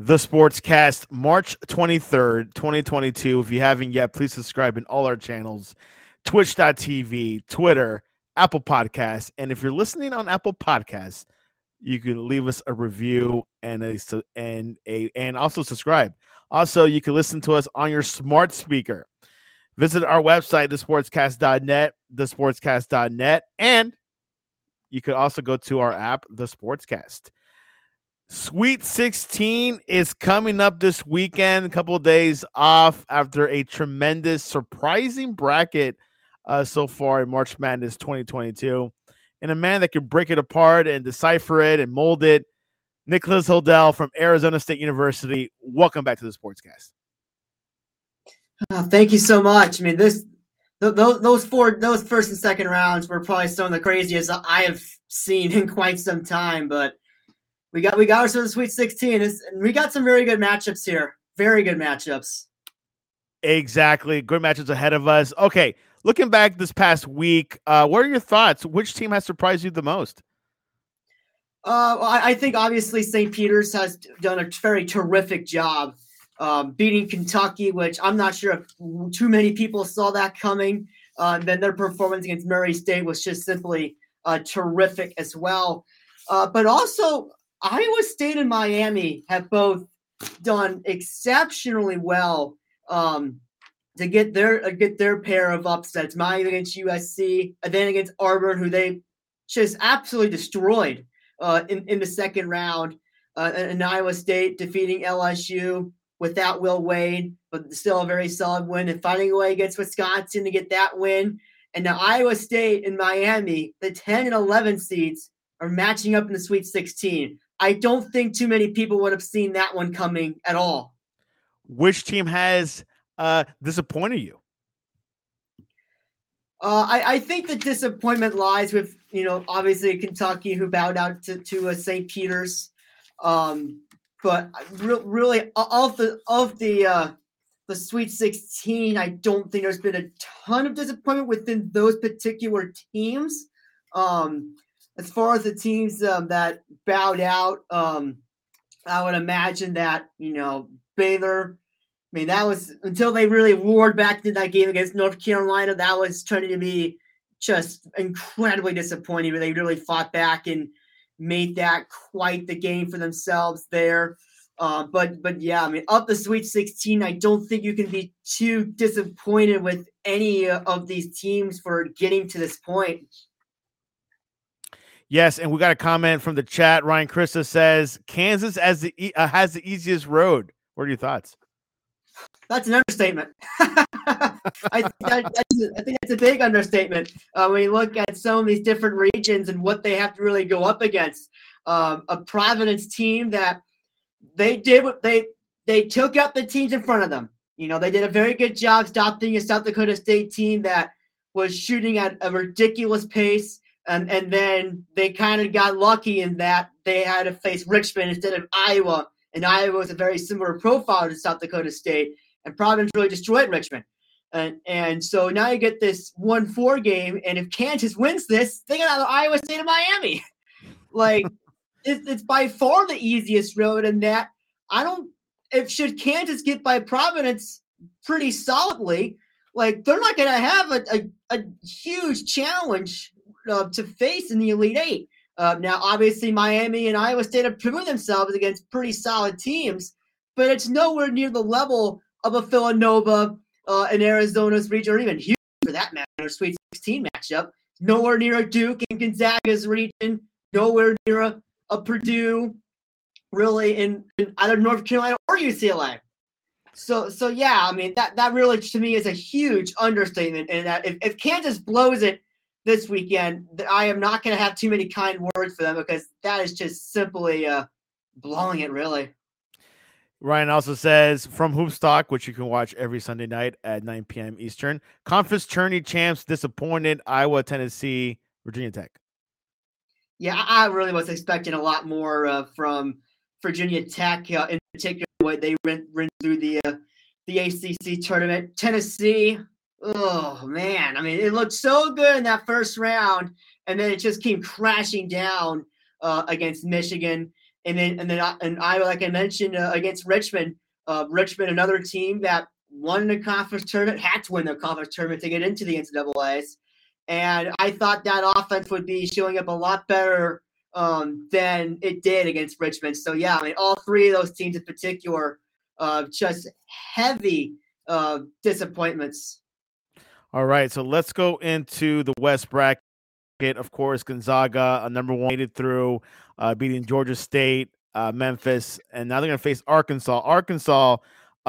The Sportscast, March 23rd, 2022. If you haven't yet, please subscribe in all our channels, twitch.tv, Twitter, Apple Podcasts. And if you're listening on Apple Podcasts, you can leave us a review and also subscribe. Also, you can listen to us on your smart speaker. Visit our website, thesportscast.net, and you could also go to our app, The Sportscast. Sweet 16 is coming up this weekend, a couple of days off after a tremendous, surprising bracket so far in March Madness 2022. And a man that can break it apart and decipher it and mold it, Nicholas Hodel from Arizona State University. Welcome back to the Sportscast. Thank you so much. I mean, those first and second rounds were probably some of the craziest I have seen in quite some time, but we got ourselves a Sweet 16, and we got some very good matchups here. Very good matchups. Exactly. Good matchups ahead of us. Okay, looking back this past week, what are your thoughts? Which team has surprised you the most? I think obviously St. Peter's has done a very terrific job beating Kentucky, which I'm not sure if too many people saw that coming. Then their performance against Murray State was just simply terrific as well. But also, Iowa State and Miami have both done exceptionally well to get their pair of upsets. Miami against USC, and then against Auburn, who they just absolutely destroyed in the second round. And Iowa State defeating LSU without Will Wade, but still a very solid win, and finding a way against Wisconsin to get that win. And now Iowa State and Miami, the 10 and 11 seeds, are matching up in the Sweet 16. I don't think too many people would have seen that one coming at all. Which team has disappointed you? I think the disappointment lies with, obviously Kentucky, who bowed out to St. Peter's. But really, of the Sweet 16, I don't think there's been a ton of disappointment within those particular teams. As far as the teams that bowed out, I would imagine that, Baylor, I mean, that was until they really roared back in that game against North Carolina. That was turning to be just incredibly disappointing. They really fought back and made that quite the game for themselves there. But yeah, I mean, up the Sweet 16, I don't think you can be too disappointed with any of these teams for getting to this point. Yes, and we got a comment from the chat. Ryan Christa says Kansas has the easiest road. What are your thoughts? That's an understatement. I think that's a big understatement. When you look at some of these different regions and what they have to really go up against, a Providence team that they took up the teams in front of them. They did a very good job stopping a South Dakota State team that was shooting at a ridiculous pace. And then they kind of got lucky in that they had to face Richmond instead of Iowa. And Iowa was a very similar profile to South Dakota State. And Providence really destroyed Richmond. And so now you get this 1-4 game. And if Kansas wins this, they got out of Iowa State and Miami. It's by far the easiest road. And that should Kansas get by Providence pretty solidly, they're not going to have a huge challenge to face in the Elite Eight. Now, obviously, Miami and Iowa State have proven themselves against pretty solid teams, but it's nowhere near the level of a Villanova in Arizona's region, or even Houston, for that matter, Sweet 16 matchup. Nowhere near a Duke in Gonzaga's region. Nowhere near a Purdue, really, in either North Carolina or UCLA. So yeah, I mean, that really, to me, is a huge understatement. And that if Kansas blows it this weekend, I am not going to have too many kind words for them, because that is just simply blowing it, really. Ryan also says, from Hoopstock, which you can watch every Sunday night at 9 p.m. Eastern, conference tourney champs disappointed, Iowa, Tennessee, Virginia Tech. Yeah, I really was expecting a lot more from Virginia Tech, in particular, what they went through the ACC tournament. Tennessee, oh, man. I mean, it looked so good in that first round, and then it just came crashing down against Michigan. And Iowa, like I mentioned, against Richmond. Richmond, another team that won the conference tournament, had to win the conference tournament to get into the NCAAs. And I thought that offense would be showing up a lot better than it did against Richmond. So, yeah, I mean, all three of those teams in particular, just heavy disappointments. All right, so let's go into the West bracket. Of course, Gonzaga, a number one, made it through, beating Georgia State, Memphis, and now they're going to face Arkansas. Arkansas,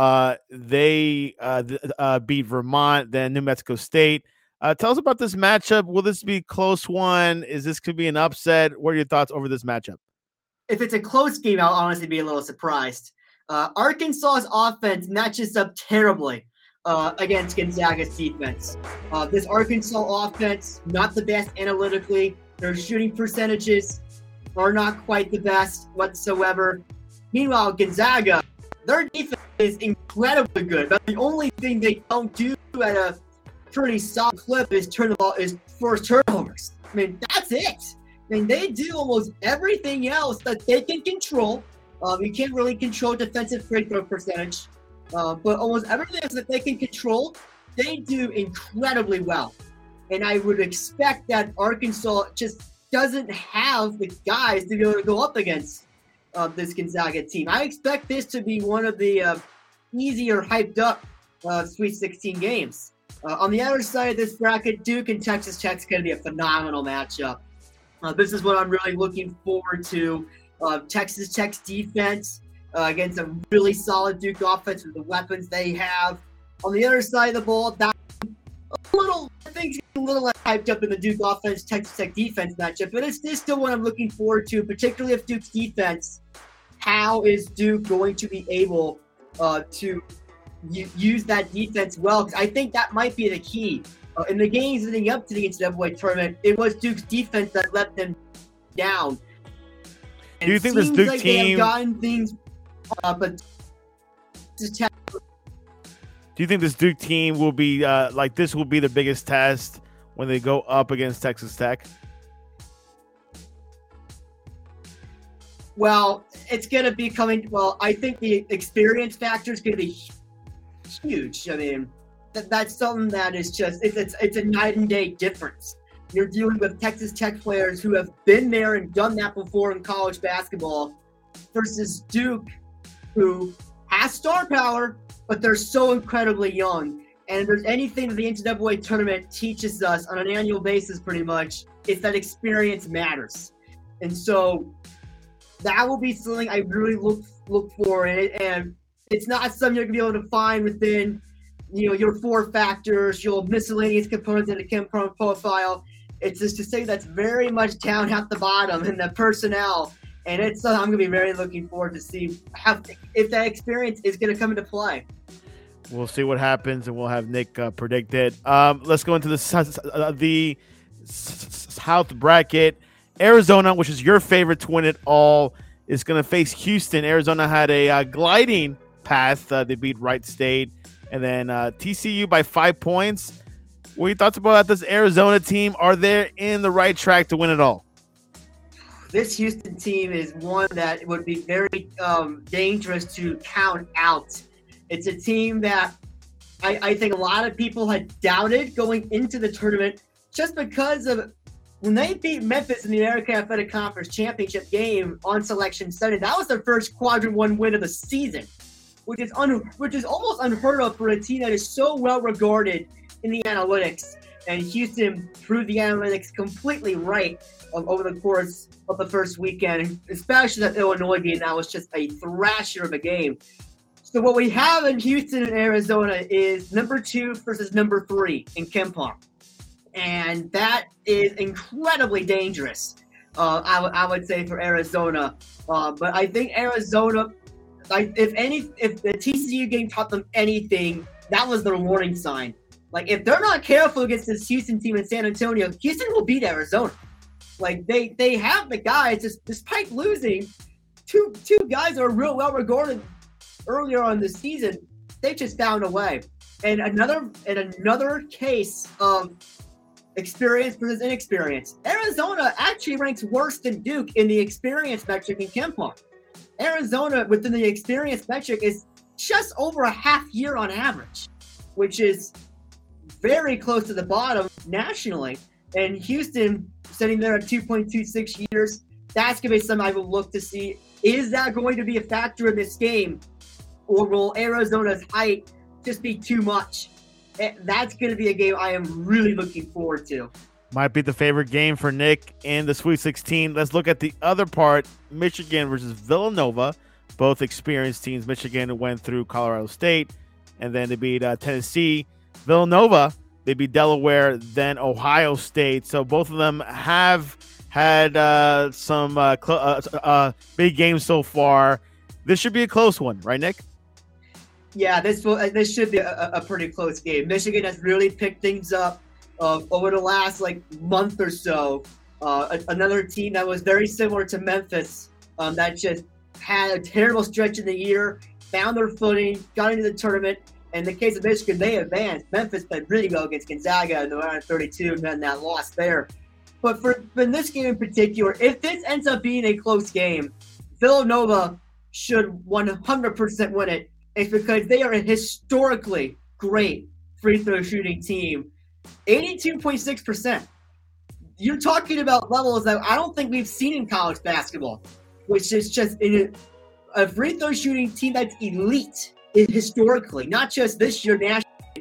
they beat Vermont, then New Mexico State. Tell us about this matchup. Will this be a close one? Could be an upset? What are your thoughts over this matchup? If it's a close game, I'll honestly be a little surprised. Arkansas's offense matches up terribly against Gonzaga's defense. This Arkansas offense, not the best analytically. Their shooting percentages are not quite the best whatsoever. Meanwhile, Gonzaga, their defense is incredibly good. But the only thing they don't do at a pretty solid clip is force turnovers. I mean, that's it. I mean, they do almost everything else that they can control. You can't really control defensive free throw percentage, but almost everything else that they can control, they do incredibly well. And I would expect that Arkansas just doesn't have the guys to be able to go up against this Gonzaga team. I expect this to be one of the easier, hyped up Sweet 16 games. On the other side of this bracket, Duke and Texas Tech is going to be a phenomenal matchup. This is what I'm really looking forward to. Texas Tech's defense against a really solid Duke offense with the weapons they have. On the other side of the ball, things get a little hyped up in the Duke offense, Texas Tech defense matchup, but it's still what I'm looking forward to, particularly if Duke's defense. How is Duke going to be able to use that defense well? Because I think that might be the key. In the games leading up to the NCAA tournament, it was Duke's defense that let them down. And do you think this Duke like team they have gotten things, but do you think this Duke team will be this will be the biggest test when they go up against Texas Tech? Well, it's going to be coming. Well, I think the experience factor is going to be huge. I mean, that's something that is just it's a night and day difference. You're dealing with Texas Tech players who have been there and done that before in college basketball versus Duke, who has star power, but they're so incredibly young. And if there's anything that the NCAA tournament teaches us on an annual basis pretty much, it's that experience matters. And so that will be something I really look for. And it's not something you're going to be able to find within your four factors, your miscellaneous components in the KenPom profile. It's just to say that's very much down at the bottom in the personnel. And it's something I'm going to be very looking forward to see if that experience is going to come into play. We'll see what happens, and we'll have Nick predict it. Let's go into the South bracket. Arizona, which is your favorite to win it all, is going to face Houston. Arizona had a gliding path. They beat Wright State. And then TCU by 5 points. What are your thoughts about this Arizona team? Are they in the right track to win it all? This Houston team is one that would be very dangerous to count out. It's a team that I think a lot of people had doubted going into the tournament just because of when they beat Memphis in the American Athletic Conference Championship game on Selection Sunday. That was their first Quadrant 1 win of the season, which is almost unheard of for a team that is so well regarded in the analytics. And Houston proved the analytics completely right over the course of the first weekend, especially that Illinois game. That was just a thrasher of a game. So what we have in Houston and Arizona is number 2 versus number 3 in KenPom. And that is incredibly dangerous, I would say, for Arizona. But I think Arizona, if the TCU game taught them anything, that was their warning sign. Like, if they're not careful against this Houston team in San Antonio, Houston will beat Arizona. Like, they have the guys, just despite losing two guys that are real well regarded earlier on this season, they just found a way. And another case of experience versus inexperience. Arizona actually ranks worse than Duke in the experience metric in KenPom. Arizona, within the experience metric, is just over a half year on average, which is very close to the bottom nationally. And Houston sitting there at 2.26 years. That's going to be something I will look to see. Is that going to be a factor in this game? Or will Arizona's height just be too much? That's going to be a game I am really looking forward to. Might be the favorite game for Nick in the Sweet 16. Let's look at the other part, Michigan versus Villanova. Both experienced teams. Michigan went through Colorado State, and then they beat Tennessee. Villanova, they beat Delaware, then Ohio State. So both of them have had some big games so far. This should be a close one, right, Nick? Yeah, this should be a pretty close game. Michigan has really picked things up over the last month or so. Another team that was very similar to Memphis that just had a terrible stretch in the year, found their footing, got into the tournament. In the case of Michigan, they advanced. Memphis played really well against Gonzaga in the round of 32 and then that loss there. But for this game in particular, if this ends up being a close game, Villanova should 100% win it. It's because they are a historically great free throw shooting team. 82.6%. You're talking about levels that I don't think we've seen in college basketball, which is just a free throw shooting team that's elite historically, not just this year nationally,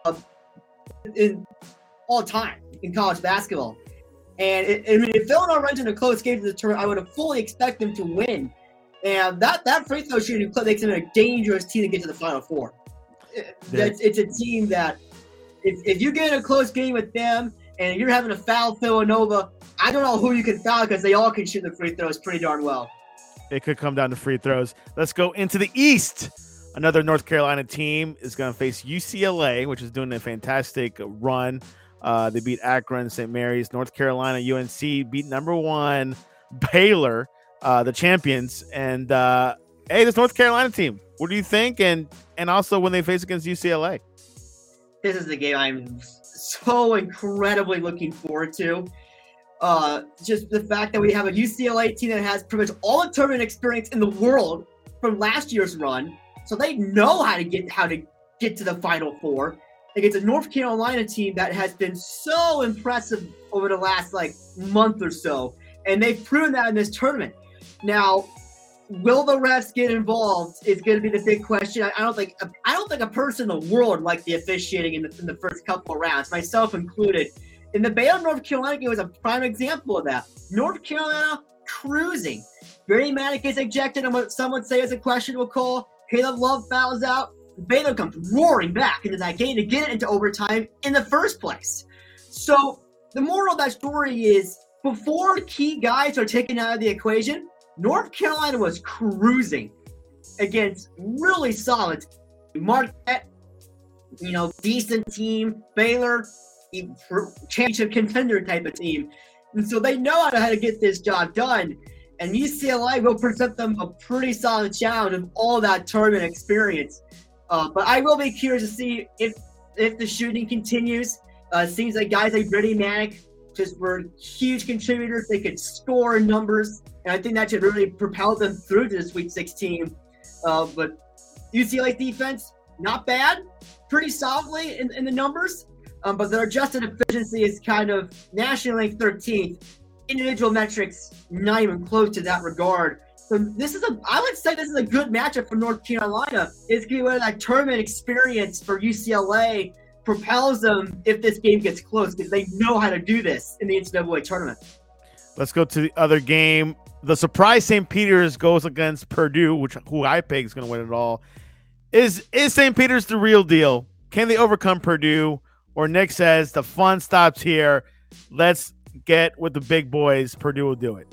in all time in college basketball. And if Villanova runs into close games in the tournament, I would have fully expect them to win. And that free throw shooting play makes them a dangerous team to get to the Final Four. It's a team that if you get in a close game with them and you're having to foul Villanova, I don't know who you can foul because they all can shoot the free throws pretty darn well. It could come down to free throws. Let's go into the East. Another North Carolina team is going to face UCLA, which is doing a fantastic run. They beat Akron, St. Mary's. North Carolina, UNC beat number 1 Baylor, the champions. And hey, this North Carolina team, what do you think? And also when they face against UCLA. This is the game I'm so incredibly looking forward to. Just the fact that we have a UCLA team that has pretty much all the tournament experience in the world from last year's run. So they know how to get to the Final Four. Against a North Carolina team that has been so impressive over the last month or so. And they've proven that in this tournament. Now, will the refs get involved is going to be the big question. I don't think a person in the world liked the officiating in the first couple of rounds, myself included. And the Baylor North Carolina game was a prime example of that. North Carolina cruising. Barry Manick gets ejected on what some would say is a questionable call. Caleb Love fouls out. Baylor comes roaring back into that game to get it into overtime in the first place. So the moral of that story is before key guys are taken out of the equation, North Carolina was cruising against really solid Marquette, decent team, Baylor, championship contender type of team. And so they know how to get this job done. And UCLA will present them a pretty solid challenge of all that tournament experience. But I will be curious to see if the shooting continues. Seems like guys like Brady Manick just were huge contributors. They could score in numbers, and I think that should really propel them through to the Sweet 16. But UCLA defense, not bad, pretty solidly in the numbers. But their adjusted efficiency is kind of nationally 13th. Individual metrics, not even close to that regard. So I would say this is a good matchup for North Carolina. It's going to be where that tournament experience for UCLA propels them if this game gets close because they know how to do this in the NCAA tournament. Let's go to the other game. The surprise St. Peter's goes against Purdue, who I pick is going to win it all. Is St. Peter's the real deal? Can they overcome Purdue? Or Nick says the fun stops here. Let's get with the big boys. Purdue will do it.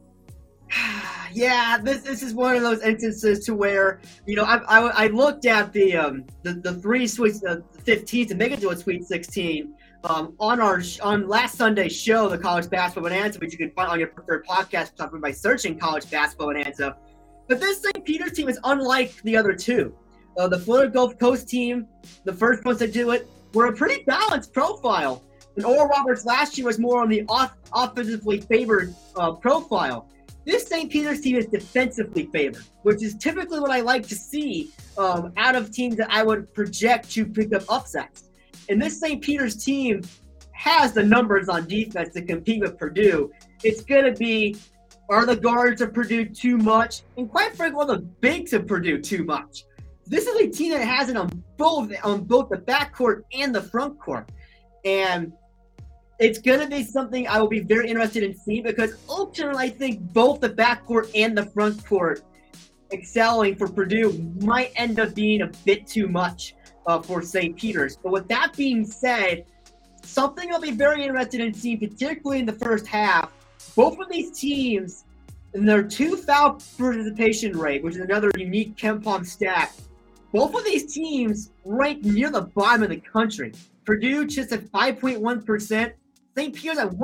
Yeah, this is one of those instances to where I looked at the 3 Sweet 15 to make it to a Sweet 16 on last Sunday's show, the College Basketball Bonanza, which you can find on your preferred podcast platform by searching College Basketball Bonanza. But this St. Peter's team is unlike the other two. The Florida Gulf Coast team, the first ones to do it, were a pretty balanced profile. And Oral Roberts last year was more on the offensively favored profile. This St. Peter's team is defensively favored, which is typically what I like to see out of teams that I would project to pick up upsets. And this St. Peter's team has the numbers on defense to compete with Purdue. It's going to be, are the guards of Purdue too much? And quite frankly, are the bigs of Purdue too much? This is a team that has it on both the backcourt and the front court. And it's going to be something I will be very interested in seeing, because ultimately I think both the backcourt and the front court excelling for Purdue might end up being a bit too much for St. Peter's. But with that being said, something I'll be very interested in seeing, particularly in the first half, both of these teams, in their 2 foul participation rate, which is another unique KenPom stat, both of these teams rank near the bottom of the country. Purdue just at 5.1%, St. Peter's at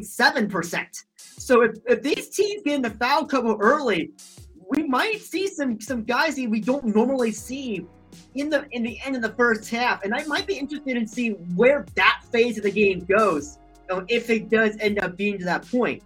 1.7%. So if these teams get in the foul trouble early, we might see some guys that we don't normally see in the end of the first half. And I might be interested in seeing where that phase of the game goes, if it does end up being to that point.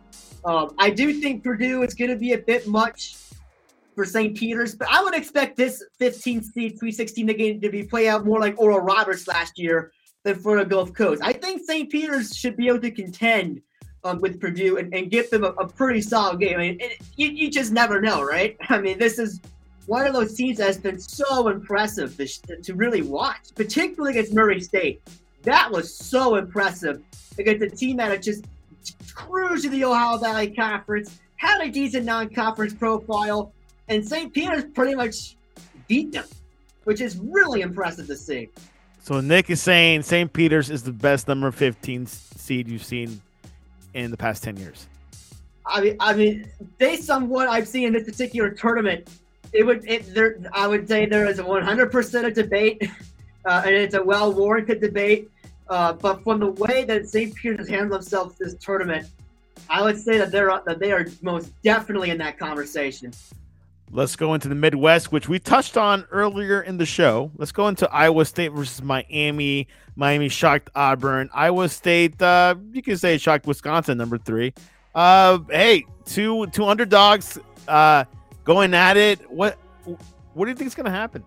I do think Purdue is going to be a bit much for St. Peter's, but I would expect this 15th seed, 316 game to be play out more like Oral Roberts last year than for the Gulf Coast. I think St. Peter's should be able to contend with Purdue and give them a pretty solid game. I mean, you just never know, right? I mean, this is one of those teams that has been so impressive to really watch, particularly against Murray State. That was so impressive against a team that had just cruised to the Ohio Valley Conference, had a decent non-conference profile, and St. Peter's pretty much beat them, which is really impressive to see. So Nick is saying St. Peter's is the best number 15 seed you've seen in the past 10 years. I mean, based on what I've seen in this particular tournament, I would say there is a 100% a debate, and it's a well-warranted debate. But from the way that St. Peter's has handled themselves this tournament, I would say that they are most definitely in that conversation. Let's go into the Midwest, which we touched on earlier in the show. Let's go into Iowa State versus Miami. Miami shocked Auburn. Iowa State, you can say shocked Wisconsin, number 3. Hey, two underdogs going at it. What do you think is going to happen?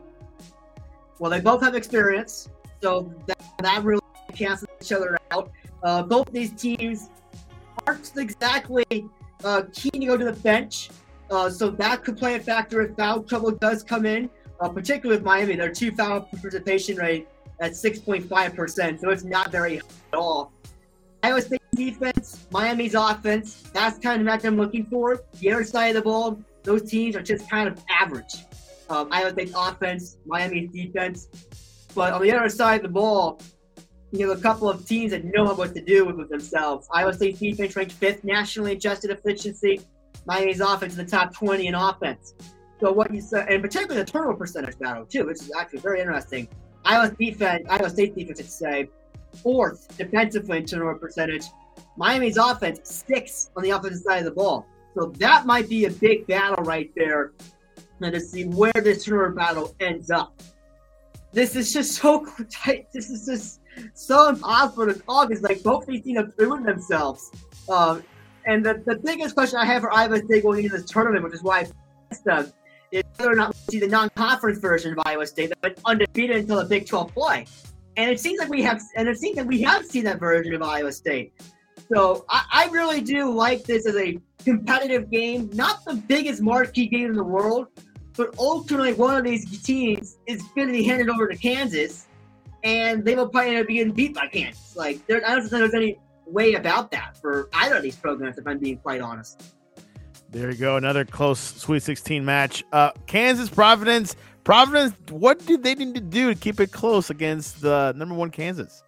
Well, they both have experience, so that really cancels each other out. Both these teams aren't exactly keen to go to the bench. So that could play a factor if foul trouble does come in, particularly with Miami. Their 2 foul participation rate at 6.5%, so it's not very high at all. Iowa State defense, Miami's offense, that's kind of what I'm looking for. The other side of the ball, those teams are just kind of average. Iowa State's offense, Miami's defense. But on the other side of the ball, you have a couple of teams that know what to do with themselves. Iowa State's defense ranked 5th nationally adjusted efficiency. Miami's offense in the top 20 in offense. So what you said, and particularly the turnover percentage battle too, which is actually very interesting. Iowa State's defense, I'd say, 4th defensively in turnover percentage. Miami's offense, 6th on the offensive side of the ball. So that might be a big battle right there, and to see where this turnover battle ends up. This is just so tight. This is just so impossible to call, because like both these teams have proven themselves. And the biggest question I have for Iowa State going into this tournament, which is why I asked them, is whether or not we see the non-conference version of Iowa State that went undefeated until the Big 12 play. And it seems like we have seen that version of Iowa State. So I really do like this as a competitive game, not the biggest marquee game in the world, but ultimately one of these teams is going to be handed over to Kansas, and they will probably end up being beat by Kansas. Like, I don't think there's any way about that for either of these programs, if I'm being quite honest. There you go. Another close Sweet 16 match. Kansas, Providence. Providence, what did they need to do to keep it close against the number 1 Kansas?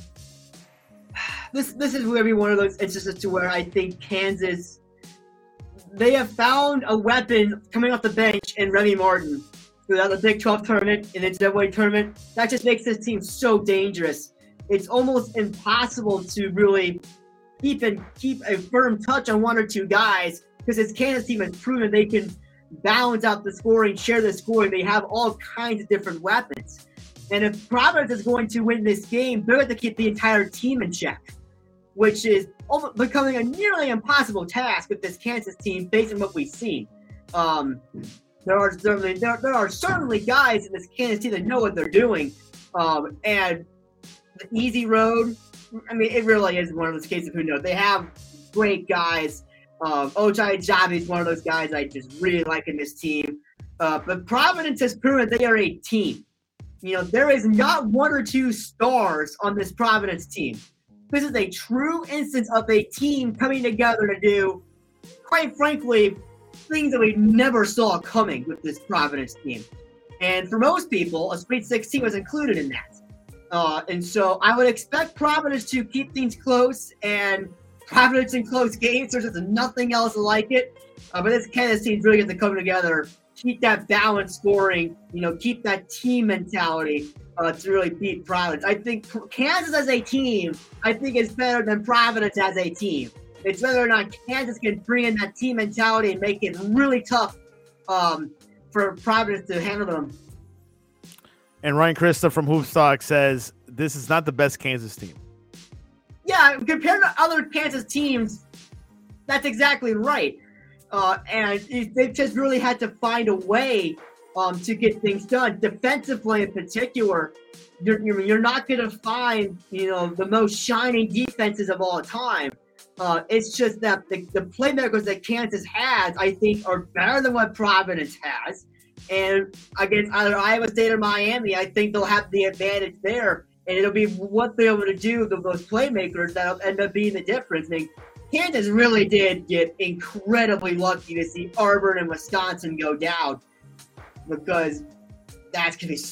This is going to be one of those instances to where I think Kansas, they have found a weapon coming off the bench in Remy Martin throughout the Big 12 tournament and the NCAA tournament. That just makes this team so dangerous. It's almost impossible to really keep a firm touch on 1 or 2 guys, because this Kansas team has proven they can balance out the scoring, share the scoring. They have all kinds of different weapons. And if Providence is going to win this game, they're going to keep the entire team in check, which is becoming a nearly impossible task with this Kansas team based on what we've seen. There are certainly guys in this Kansas team that know what they're doing. And the easy road, I mean, it really is one of those cases of who knows. They have great guys. Ochai Javi is one of those guys I just really like in this team. But Providence has proven they are a team. There is not one or two stars on this Providence team. This is a true instance of a team coming together to do, quite frankly, things that we never saw coming with this Providence team. And for most people, a Sweet 16 was included in that. And so I would expect Providence to keep things close, and Providence in close games. There's just nothing else like it. But this Kansas team really gets to come together, keep that balanced scoring, keep that team mentality to really beat Providence. I think Kansas as a team, is better than Providence as a team. It's whether or not Kansas can bring in that team mentality and make it really tough for Providence to handle them. And Ryan Christa from Hoopstock says this is not the best Kansas team. Yeah, compared to other Kansas teams, that's exactly right. And they've just really had to find a way to get things done. Defensively, in particular, you're not going to find the most shining defenses of all time. It's just that the playmakers that Kansas has, I think, are better than what Providence has. And against either Iowa State or Miami, I think they'll have the advantage there. And it'll be what they're able to do with those playmakers that'll end up being the difference. I mean, Kansas really did get incredibly lucky to see Auburn and Wisconsin go down, because that's going to be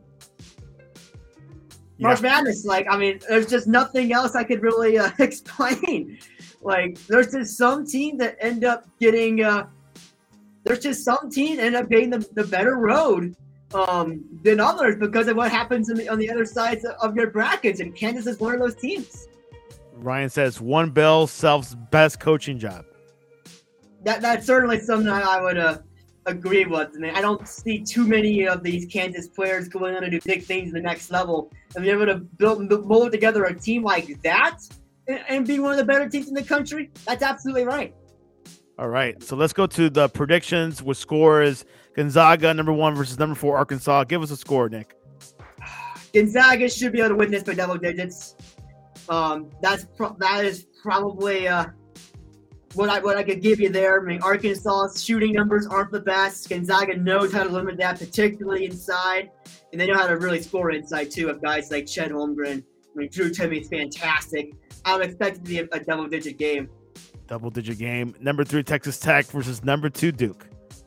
March Madness. There's just nothing else I could really explain. There's just some teams that end up getting the better road than others because of what happens on the other sides of your brackets, and Kansas is one of those teams. Ryan says one Bill Self's best coaching job. That's certainly something I would agree with. I mean, I don't see too many of these Kansas players going on to do big things at the next level. And be able to mold together a team like that and be one of the better teams in the country, that's absolutely right. All right, so let's go to the predictions with scores. Gonzaga, number 1 versus number 4, Arkansas. Give us a score, Nick. Gonzaga should be able to win this by double digits. That is probably what I could give you there. I mean, Arkansas's shooting numbers aren't the best. Gonzaga knows how to limit that, particularly inside, and they know how to really score inside too. Of guys like Chet Holmgren, Drew Timme is fantastic. I would expect it to be a double-digit game. Double-digit game. Number 3, Texas Tech versus number 2, Duke.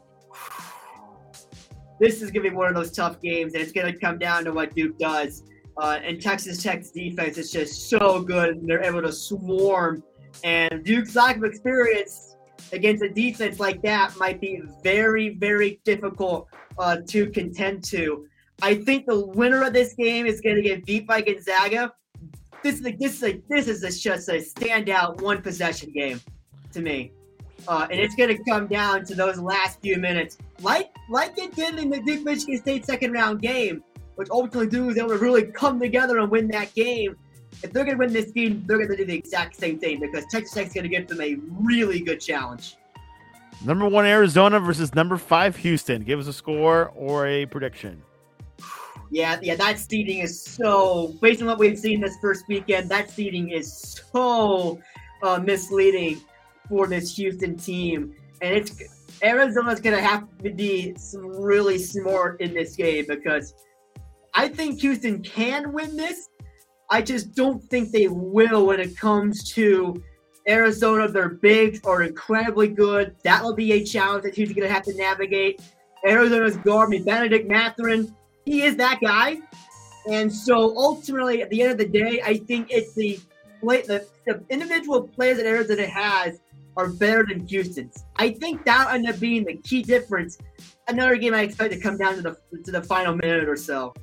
This is going to be one of those tough games, and it's going to come down to what Duke does. And Texas Tech's defense is just so good, and they're able to swarm. And Duke's lack of experience against a defense like that might be very, very difficult to contend to. I think the winner of this game is going to get beat by Gonzaga. This is just a standout one-possession game to me. And it's going to come down to those last few minutes, like it did in the Duke-Michigan State second-round game, which ultimately Duke was able to really come together and win that game. If they're going to win this game, they're going to do the exact same thing, because Texas Tech's going to give them a really good challenge. Number 1, Arizona versus number 5, Houston. Give us a score or a prediction. Yeah, that seeding is so, based on what we've seen this first weekend, that seeding is so misleading for this Houston team. And Arizona's going to have to be really smart in this game, because I think Houston can win this. I just don't think they will when it comes to Arizona. Their bigs are incredibly good. That will be a challenge that Houston's going to have to navigate. Arizona's guard, Benedict Mathurin, he is that guy. And so ultimately, at the end of the day, I think it's the individual players that Arizona has are better than Houston's. I think that'll end up being the key difference. Another game I expect to come down to the final minute or so.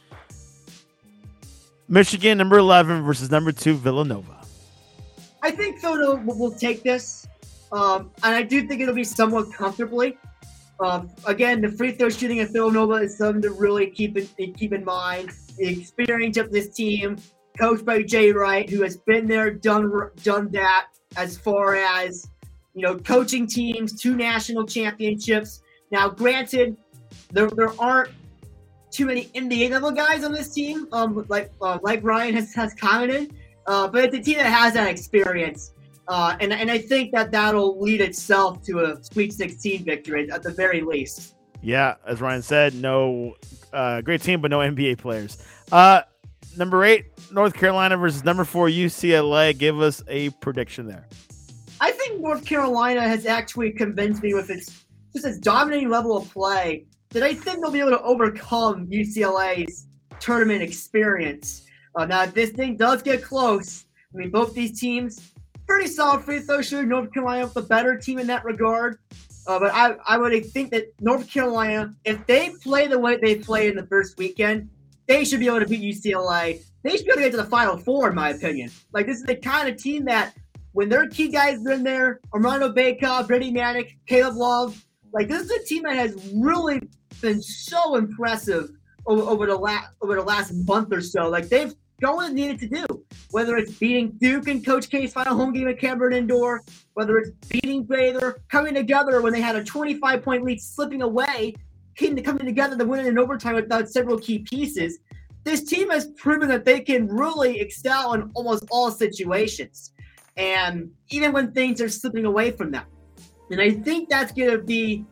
Michigan, number 11 versus number 2, Villanova. I think Villanova will take this. And I do think it'll be somewhat comfortably. Again, the free throw shooting at Villanova is something to really keep in mind. The experience of this team, coached by Jay Wright, who has been there, done that, as far as coaching teams to national championships. Now, granted, there aren't too many NBA level guys on this team, like Ryan has commented, but it's a team that has that experience. And I think that'll lead itself to a Sweet 16 victory at the very least. Yeah, as Ryan said, no great team, but no NBA players. Number 8, North Carolina versus number 4, UCLA. Give us a prediction there. I think North Carolina has actually convinced me with its dominating level of play that I think they'll be able to overcome UCLA's tournament experience. Now, if this thing does get close, I mean, both these teams, pretty solid free throw shooter. North Carolina the better team in that regard. But I would think that North Carolina, if they play the way they played in the first weekend, they should be able to beat UCLA. They should be able to get to the Final Four, in my opinion. Like, this is the kind of team that when their key guys are in there, Armando Bacot, Brady Manek, Caleb Love, like, this is a team that has really been so impressive over the last month or so. Like, they've done what they needed to do, whether it's beating Duke in Coach K's final home game at Cameron Indoor, whether it's beating Baylor, coming together when they had a 25-point lead slipping away, coming together to win it in overtime without several key pieces. This team has proven that they can really excel in almost all situations, and even when things are slipping away from them. And I think that'll be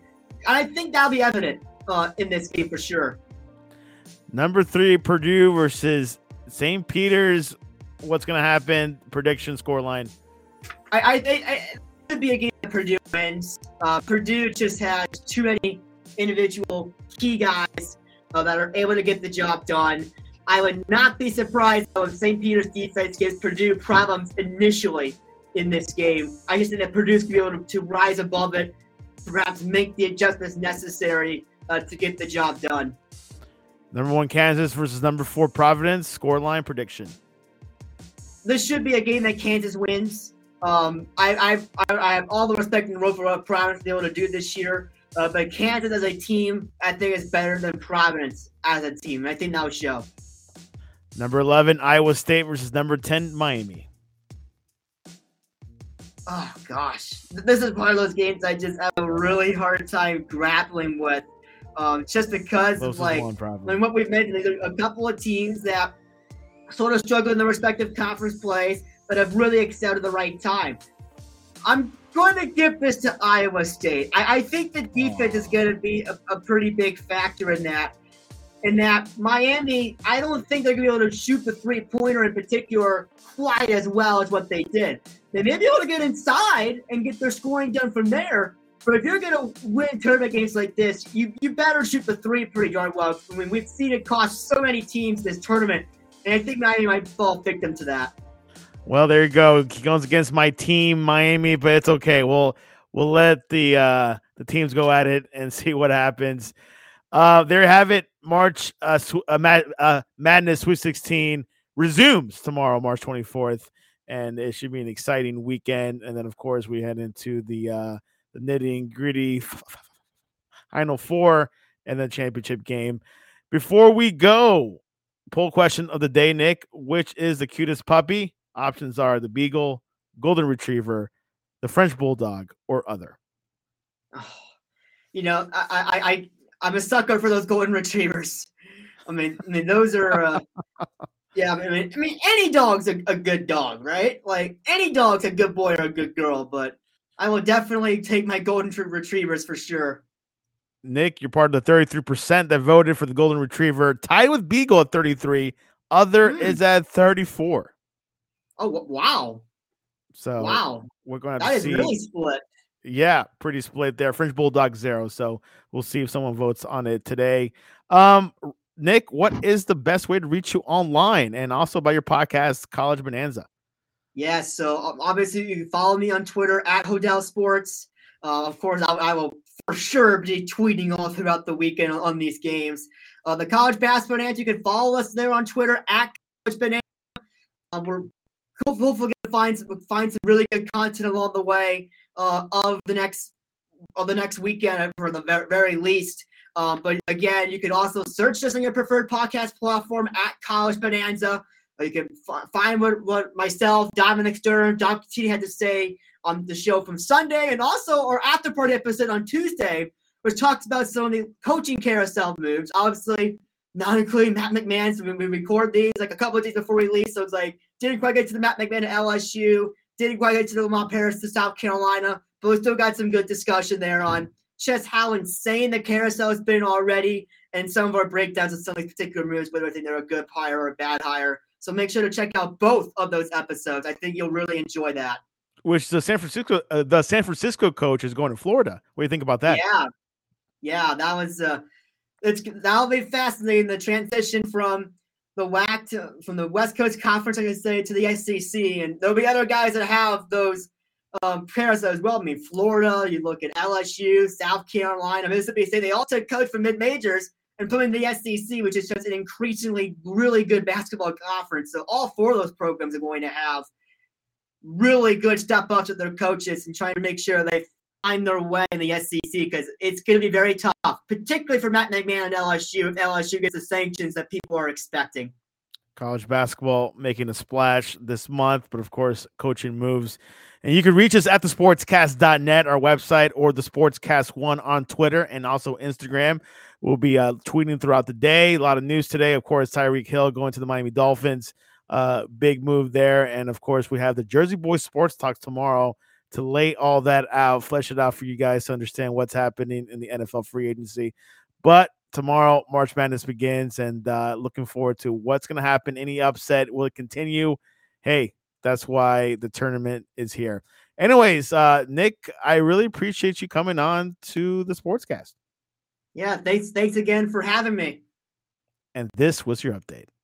evident in this game for sure. Number 3, Purdue versus St. Peter's. What's going to happen? Prediction, scoreline. I think it could be a game that Purdue wins. Purdue just has too many individual key guys that are able to get the job done. I would not be surprised if St. Peter's defense gives Purdue problems initially in this game. I just think that Purdue's going to be able to rise above it, perhaps make the adjustments necessary to get the job done. Number 1, Kansas versus number 4, Providence. Scoreline, prediction. This should be a game that Kansas wins. I have all the respect in the world for what Providence to be able to do this year. But Kansas as a team, I think, is better than Providence as a team. I think that will show. Number 11, Iowa State versus number 10, Miami. Oh, gosh. This is one of those games I just have a really hard time grappling with. Just because of what we've mentioned, there's a couple of teams that sort of struggle in their respective conference plays, but have really excelled at the right time. I'm going to give this to Iowa State. I think the defense is going to be a pretty big factor in that. In that Miami, I don't think they're going to be able to shoot the three-pointer in particular quite as well as what they did. They may be able to get inside and get their scoring done from there, but if you're going to win tournament games like this, you better shoot the three pretty darn well. I mean, we've seen it cost so many teams this tournament, and I think Miami might fall victim to that. Well, there you go. He goes against my team, Miami, but it's okay. We'll let the teams go at it and see what happens. There you have it. March Madness Sweet 16 resumes tomorrow, March 24th, and it should be an exciting weekend. And then, of course, we head into the nitty gritty Final Four and the championship game. Before we go, poll question of the day, Nick: which is the cutest puppy? Options are the Beagle, Golden Retriever, the French Bulldog, or other. You know, I'm a sucker for those Golden Retrievers. I mean, those are, yeah. I mean, any dog's a good dog, right? Like any dog's a good boy or a good girl. But I will definitely take my Golden Retrievers for sure. Nick, you're part of the 33% that voted for the Golden Retriever, tied with Beagle at 33. Other is at 34. Oh wow! So wow, we're going to have to see. That is really split. Yeah, pretty split there. French Bulldog 0. So we'll see if someone votes on it today. Nick, what is the best way to reach you online and also by your podcast, College Bonanza? Yes, so obviously you can follow me on Twitter at Hodel Sports. Of course, I will for sure be tweeting all throughout the weekend on these games. The College Basketball Bonanza, you can follow us there on Twitter at College Bonanza. We're hopefully going to find some really good content along the way of the next the next weekend for the very least. But again, you can also search this on your preferred podcast platform at College Bonanza. You can find what myself, Dominic Stern, Don Petiti had to say on the show from Sunday, and also our after party episode on Tuesday, which talks about some of the coaching carousel moves. Obviously, not including Matt McMahon. So we record these like a couple of days before release. So it's like, didn't quite get to the Matt McMahon at LSU, didn't quite get to the Lamont Paris to South Carolina, but we still got some good discussion there on just how insane the carousel has been already, and some of our breakdowns of some of these particular moves, whether I think they're a good hire or a bad hire. So make sure to check out both of those episodes. I think you'll really enjoy that. Which the San Francisco coach is going to Florida. What do you think about that? Yeah, that was that'll be fascinating. The transition from the WAC from the West Coast Conference, I can say, to the SEC, and there'll be other guys that have those pairs as well. I mean, Florida. You look at LSU, South Carolina, Mississippi State. They all took coach from mid majors and put in the SEC, which is just an increasingly really good basketball conference. So all four of those programs are going to have really good step ups with their coaches and trying to make sure they find their way in the SEC, because it's going to be very tough, particularly for Matt McMahon and LSU if LSU gets the sanctions that people are expecting. College basketball making a splash this month, but of course, coaching moves. And you can reach us at thesportscast.net, our website, or the Sportscast1 on Twitter and also Instagram. We'll be tweeting throughout the day. A lot of news today. Of course, Tyreek Hill going to the Miami Dolphins. Big move there. And of course, we have the Jersey Boys Sports Talks tomorrow to lay all that out, flesh it out for you guys to understand what's happening in the NFL free agency. But tomorrow, March Madness begins, and looking forward to what's going to happen. Any upset, will it continue? Hey, that's why the tournament is here. Anyways, Nick, I really appreciate you coming on to the Sportscast. Yeah, thanks again for having me. And this was your update.